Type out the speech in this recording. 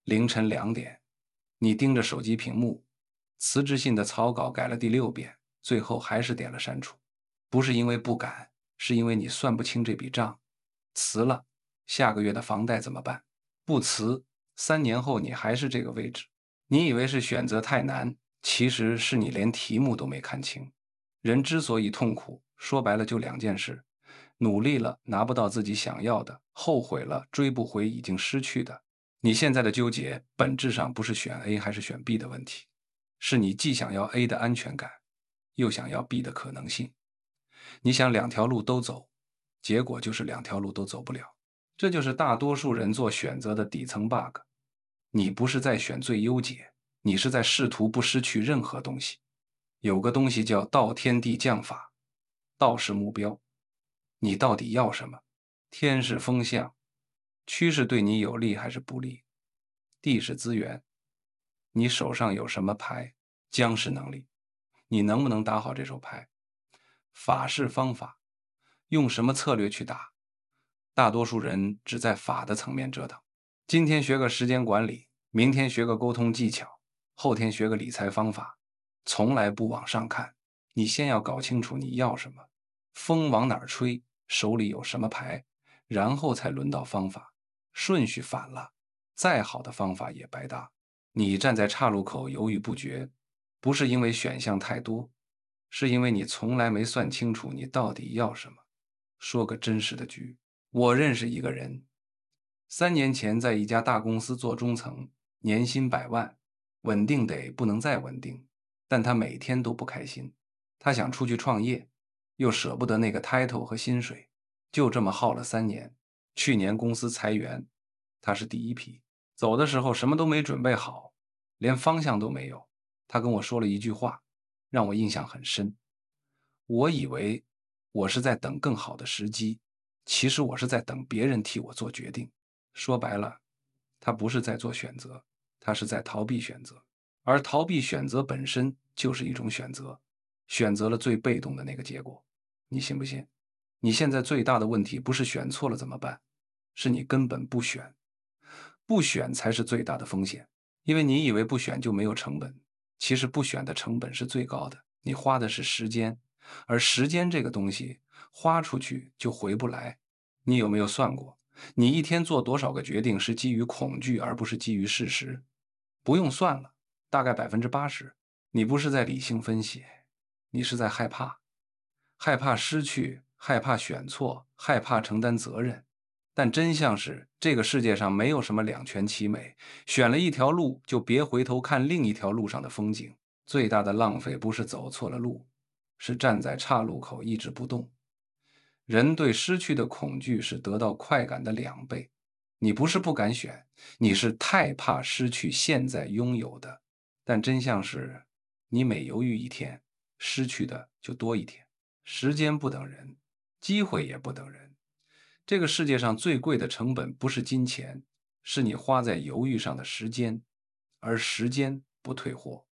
凌晨2点，你盯着手机屏幕，辞职信的草稿改了第6遍，最后还是点了删除。不是因为不敢，是因为你算不清这笔账。辞了，下个月的房贷怎么办？不辞，3年后你还是这个位置。你以为是选择太难，其实是你连题目都没看清。人之所以痛苦，说白了就2件事：努力了拿不到自己想要的，后悔了追不回已经失去的。你现在的纠结本质上不是选 A 还是选 B 的问题，是你既想要 A 的安全感，又想要 B 的可能性。你想2条路都走，结果就是2条路都走不了。这就是大多数人做选择的底层 bug。你不是在选最优解，你是在试图不失去任何东西。有个东西叫道天地将法，道是目标，你到底要什么？天是风向，趋势对你有利还是不利？地是资源，你手上有什么牌？将是能力，你能不能打好这手牌？法是方法，用什么策略去打？大多数人只在法的层面折腾。今天学个时间管理，明天学个沟通技巧，后天学个理财方法，从来不往上看。你先要搞清楚你要什么，风往哪儿吹，手里有什么牌，然后才轮到方法。顺序反了，再好的方法也白搭。你站在岔路口犹豫不决，不是因为选项太多，是因为你从来没算清楚你到底要什么。说个真实的局，我认识一个人，3年前在一家大公司做中层，年薪100万，稳定得不能再稳定，但他每天都不开心。他想出去创业，又舍不得那个 title 和薪水，就这么耗了3年。去年公司裁员，他是第一批。走的时候什么都没准备好，连方向都没有。他跟我说了一句话，让我印象很深。我以为我是在等更好的时机，其实我是在等别人替我做决定。说白了，他不是在做选择，他是在逃避选择。而逃避选择本身就是一种选择，选择了最被动的那个结果。你信不信？你现在最大的问题不是选错了怎么办，是你根本不选。不选才是最大的风险，因为你以为不选就没有成本，其实不选的成本是最高的，你花的是时间，而时间这个东西花出去就回不来。你有没有算过，你一天做多少个决定是基于恐惧而不是基于事实？不用算了，大概80%。你不是在理性分析，你是在害怕，害怕失去，害怕选错，害怕承担责任。但真相是，这个世界上没有什么两全其美，选了一条路就别回头看另一条路上的风景。最大的浪费不是走错了路，是站在岔路口一直不动。人对失去的恐惧是得到快感的2倍。你不是不敢选，你是太怕失去现在拥有的。但真相是，你每犹豫一天，失去的就多一天。时间不等人，机会也不等人。这个世界上最贵的成本不是金钱，是你花在犹豫上的时间，而时间不退货。